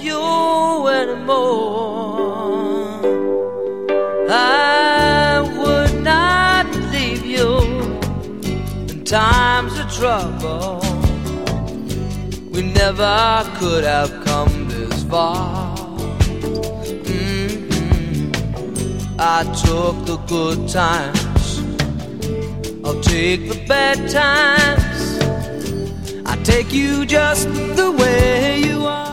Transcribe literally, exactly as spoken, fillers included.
you anymore. I would not leave you in times of trouble. We never could have come this far. Mm-hmm. I took the good times, I'll take the bad times. I take you just the way you are.